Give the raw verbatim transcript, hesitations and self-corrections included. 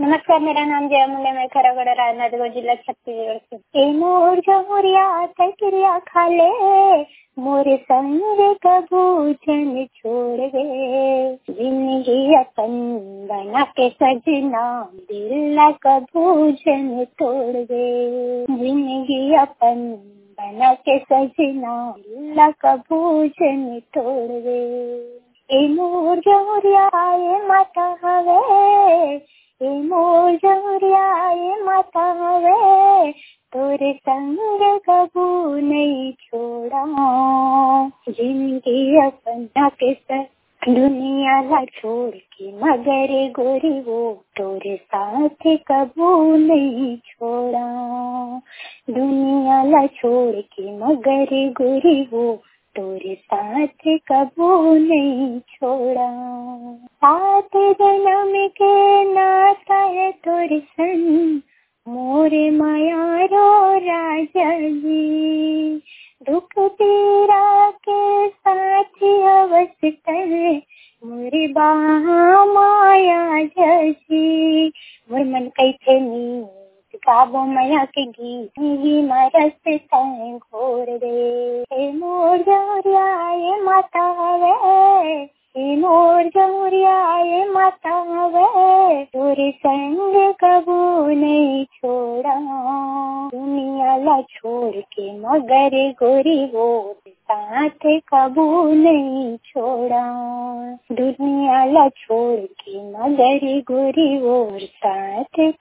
नमस्कार, मेरा नाम जया मुंडे, मैं खरागढ़ राजनांदगांव जिला छत्तीसगढ़ से। ए मोर जमुरिया तकिरिया खाले, मोर संग कबू जन छोड़ गे। जिंदगी अपन बना के सजना, दिल ला कबू जन तोड़ गे। जिंदगी अपन बना के सजना, दिल ला कबू जन तोड़ गे। ए मोर जमुरिया ए माता हवे, ए मोर जमुरिया ए माता हवे, तोरे संग कबू नहीं छोड़ा। जिंदगी अपना के साथ दुनिया ला छोड़ के, मगर गोरी वो तोरे साथ कबू नहीं छोड़ा। दुनिया ला छोड़ के, मगर गोरी वो तोरे साथ कबू नहीं छोड़ा। सात जन्म के नाता है तोरे संग, मोरे माया रो राजा जी। दुख पीड़ा के साथ अवस्था, मोरे बाहा माया जजी। मोर मन कैसे नी गाबो माया के गीत, ही मरस तय घोर रे। ए मोर जमुरिया ए माता हवे, ए मोर जमुरिया ए माता हवे, तोरे संग कबू नहीं छोड़ा। दुनिया ला छोड़ के, मगर गोरी वो साथ कबू नहीं छोड़ा। दुनिया ला छोड़ के, मगर गोरी वो साथ